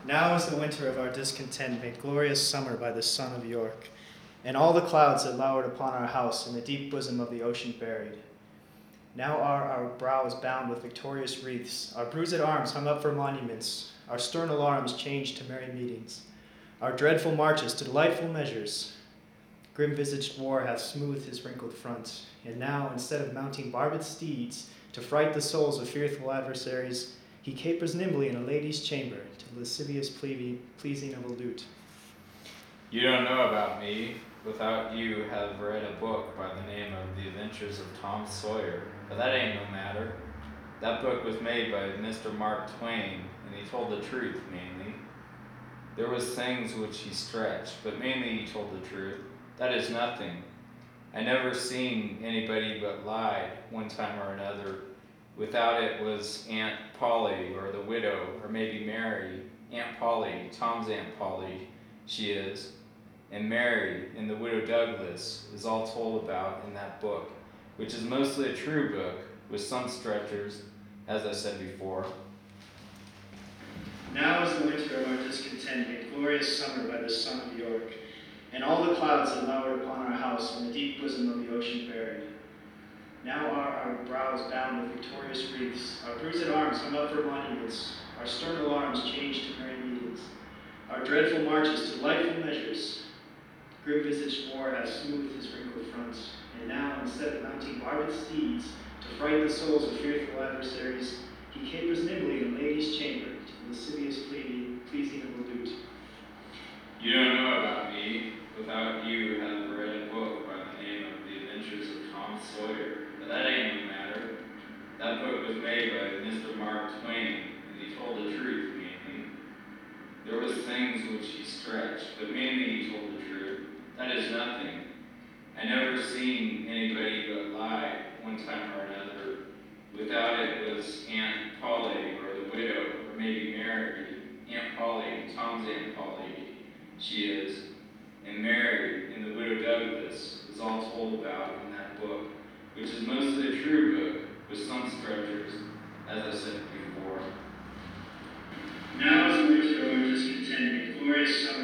Now is the winter of our discontent made glorious summer by the sun of York, and all the clouds that lowered upon our house in the deep bosom of the ocean buried. Now are our brows bound with victorious wreaths, our bruised arms hung up for monuments, our stern alarms changed to merry meetings, our dreadful marches to delightful measures. Grim-visaged war hath smoothed his wrinkled front, and now, instead of mounting barbed steeds to fright the souls of fearful adversaries, he capers nimbly in a lady's chamber to the lascivious pleasing of a lute. You don't know about me without you have read a book by the name of The Adventures of Tom Sawyer, but that ain't no matter. That book was made by Mr. Mark Twain, and he told the truth mainly. There was things which he stretched, but mainly he told the truth. That is nothing. I never seen anybody but lied one time or another. Without it was Aunt Polly or the widow, or maybe Mary. Aunt Polly, Tom's Aunt Polly, she is. And Mary and the widow Douglas is all told about in that book, which is mostly a true book with some stretchers, as I said before. Now is the winter of our discontent made glorious summer by the sun of York, and all the clouds that lowered upon our house in the deep bosom of the ocean buried. Now are our brows bound with victorious wreaths, our bruised arms hung up for monuments, our stern alarms changed to merry meetings, our dreadful marches to delightful measures. Grim-visaged war hath smoothed his wrinkled front, and now, instead of mounting barbed steeds to fright the souls of fearful adversaries, he capers nimbly in a lady's chamber to the lascivious pleasing of a lute. You don't know about me without you have read a book by the name of The Adventures of Tom Sawyer, but that ain't no matter. That book was made by Mr. Mark Twain, and he told the truth mainly. There was things which he stretched, but mainly he told the truth. That is nothing. I never seen anybody but lie one time or another. Without it was Aunt Polly or the widow, or maybe Mary. Aunt Polly, Tom's Aunt Polly, she is. And Mary and the widow Douglas is all told about in that book, which is mostly a true book with some stretchers, as I said before. Now is the winter of our discontent made glorious summer